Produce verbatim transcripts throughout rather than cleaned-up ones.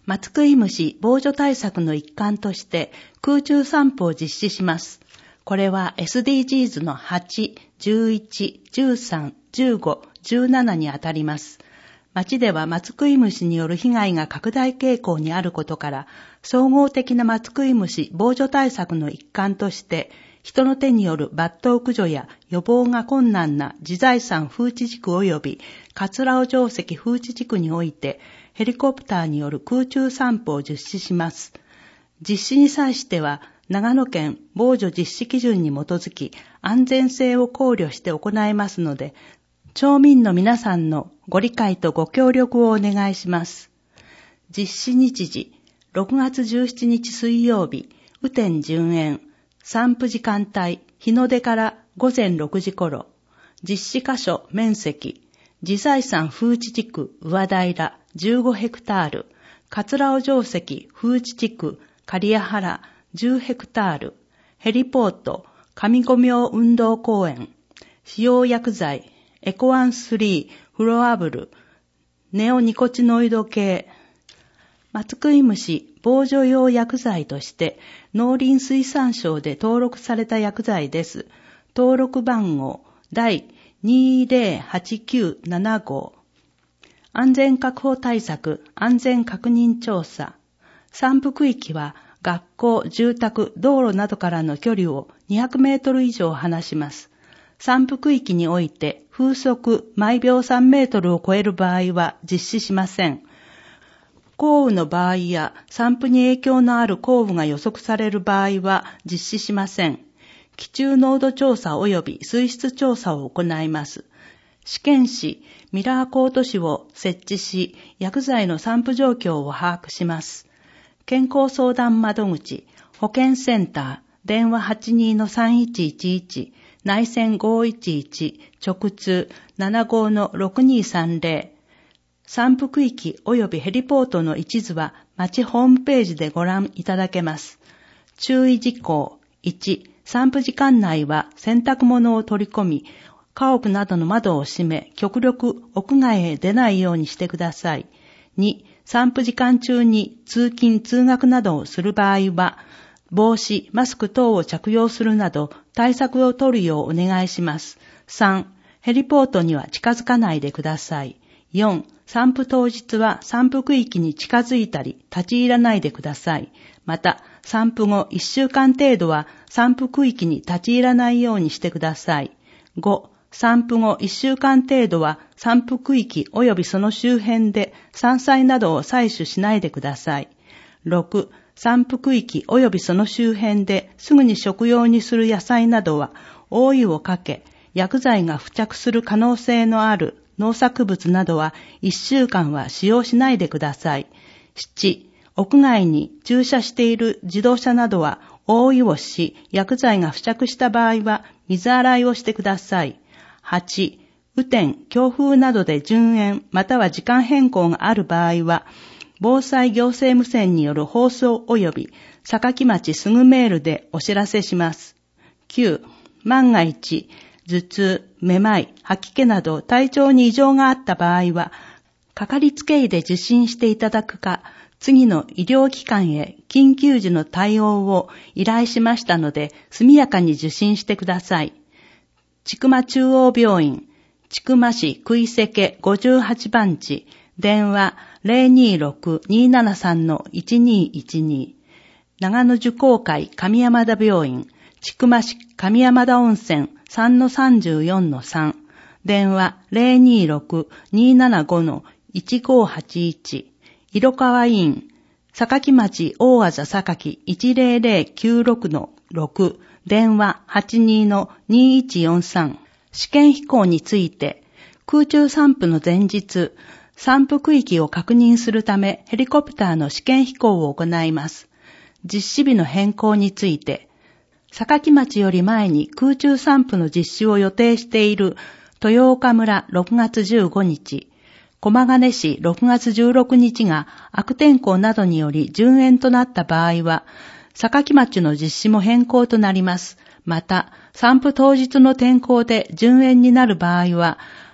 松食い虫防除対策の一環として空中散布を実施します。これは エスディージーズ のはち、じゅういち、じゅうさん、じゅうご、じゅうななにあたります。町では松食い虫による被害が拡大傾向にあることから、総合的な松食い虫防除対策の一環として、人の手による抜刀駆除や予防が困難な自財産風致地区及び桂尾城跡風致地区において、ヘリコプターによる空中散布を実施します。実施に際しては、長野県防除実施基準に基づき安全性を考慮して行いますので、町民の皆さんのご理解とご協力をお願いします。実施日時、ろくがつじゅうしちにち水曜日、雨天順延、散布時間帯、日の出からごぜんろくじ頃、実施箇所、面積、自財産風致地区、上平、じゅうごヘクタール、桂尾城跡、風致地区、刈谷原、じゅうヘクタール、ヘリポート、上五明運動公園、使用薬剤、エコワンスリー、フロアブル、ネオニコチノイド系、松食い虫防除用薬剤として農林水産省で登録された薬剤です。登録番号第にぜろはちきゅうななご。安全確保対策、安全確認調査。散布区域は学校、住宅、道路などからの距離をにひゃくメートル以上離します。散布区域において風速毎秒さんメートルを超える場合は実施しません。降雨の場合や散布に影響のある降雨が予測される場合は実施しません。気中濃度調査及び水質調査を行います。試験紙、ミラーコート紙を設置し、薬剤の散布状況を把握します。健康相談窓口、保健センター、電話 はちにーのさんいちいちいち、内線ごいちいち、直通 ななごのろくにさんぜろ。散布区域及びヘリポートの一図は町ホームページでご覧いただけます。注意事項いち、散布時間内は洗濯物を取り込み、家屋などの窓を閉め、極力屋外へ出ないようにしてください。に、散布時間中に通勤・通学などをする場合は、帽子、マスク等を着用するなど対策を取るようお願いします。さん、ヘリポートには近づかないでください。よん、散布当日は散布区域に近づいたり立ち入らないでください。また、散布後いっしゅうかん程度は散布区域に立ち入らないようにしてください。ご、散布後いっしゅうかん程度は散布区域及びその周辺で山菜などを採取しないでください。ろく、散布区域及びその周辺ですぐに食用にする野菜などは覆いをかけ、薬剤が付着する可能性のある農作物などはいっしゅうかんは使用しないでください。なな、屋外に駐車している自動車などは覆いをし、薬剤が付着した場合は水洗いをしてください。はち、雨天、強風などで順延または時間変更がある場合は、防災行政無線による放送及び坂町すぐメールでお知らせします。きゅう、万が一、頭痛、めまい、吐き気など体調に異常があった場合は、かかりつけ医で受診していただくか、次の医療機関へ緊急時の対応を依頼しましたので、速やかに受診してください。千曲中央病院、千曲市食いせけごじゅうはちばんち、電話 ゼロにーろく にーななさん いちにーいちに。長野樹工会上山田病院、千曲市上山田温泉 さんのさんじゅうよんのさん、電話 ゼロにーろく にーななご いちごはちいち。色川医院、坂町大字榊 いちぜろぜろきゅうろくのろく、電話 はちにーのにーいちよんさん。試験飛行について、空中散布の前日、散布区域を確認するためヘリコプターの試験飛行を行います。実施日の変更について、坂町より前に空中散布の実施を予定している豊岡村ろくがつじゅうごにち、駒ヶ根市ろくがつじゅうろくにちが悪天候などにより順延となった場合は、坂町の実施も変更となります。また、散布当日の天候で順延になる場合は、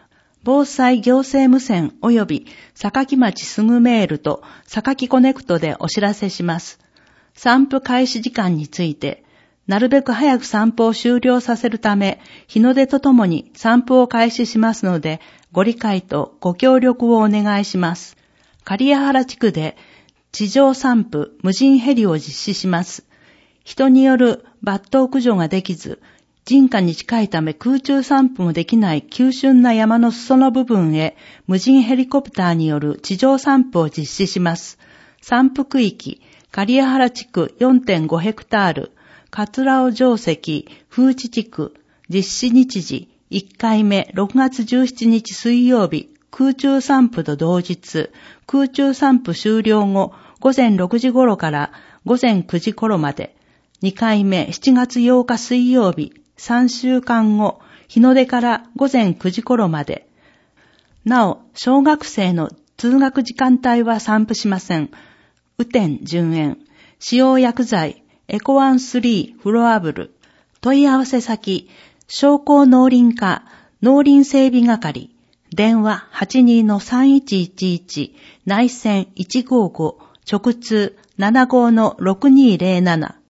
防災行政無線及び坂町すぐメールと坂コネクトでお知らせします。散布開始時間について、なるべく早く散布を終了させるため、日の出とともに散布を開始しますので、ご理解とご協力をお願いします。刈谷原地区で地上散布無人ヘリを実施します。人による抜刀駆除ができず、人家に近いため空中散布もできない急峻な山の裾の部分へ無人ヘリコプターによる地上散布を実施します。散布区域、刈谷原地区 よんてんご ヘクタール、桂尾城跡、風知地区、実施日時、いっかいめろくがつじゅうしちにち水曜日、空中散布と同日、空中散布終了後、ごぜんろくじ頃からごぜんくじ頃まで、にかいめしちがつようか水曜日、さんしゅうかんご、日の出からごぜんくじ頃まで。なお、小学生の通学時間帯は散布しません。雨天順延。使用薬剤、エコワンスリーフロアブル。問い合わせ先、商工農林課、農林整備係。電話 はちにーのさんいちいちいち、内線いちごーご、直通 ななごーのろくにーぜろなな。